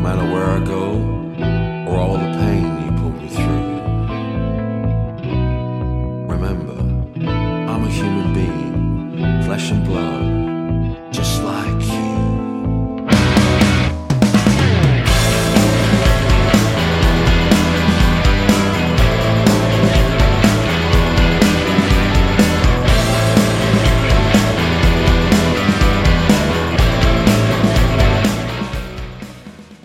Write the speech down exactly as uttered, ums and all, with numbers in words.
matter where I go, or all the pain you put me through. Remember, I'm a human being, flesh and blood,